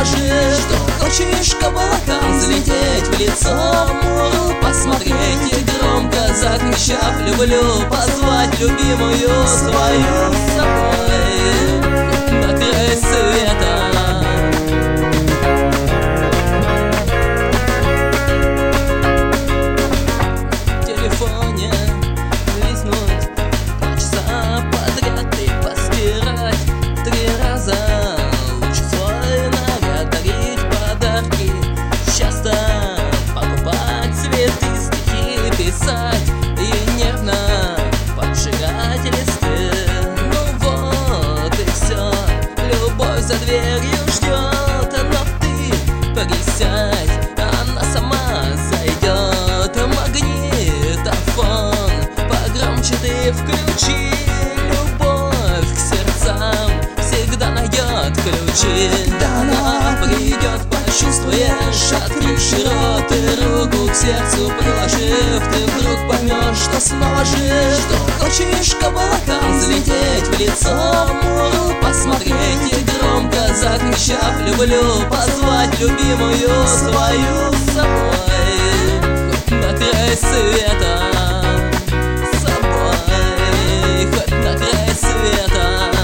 снова жив. Что хочешь к облакам взлететь, в лицо мору посмотреть и громко закричав люблю, позвать любимую свою с собой на край света. В телефоне листнуть 2 часа подряд и постирать 3 раза. Лучше свой наряд, дарить подарки, часто покупать цветы, стихи писать и нервно поджигать листы. Ну вот и все, любовь за дверью ждет, но ты присядь, она сама зайдет. Магнитофон погромче ты включи, любовь к сердцам всегда найдет ключи. Да она придет, почувствуешь, открывши рот и руку к сердцу приложив, ты вдруг поймешь, что снова жив. Что хочешь к облакам взлететь, в лицо мору посмотреть и громко закричав люблю, позвать любимую свою с собой на край света. С собой хоть на край света.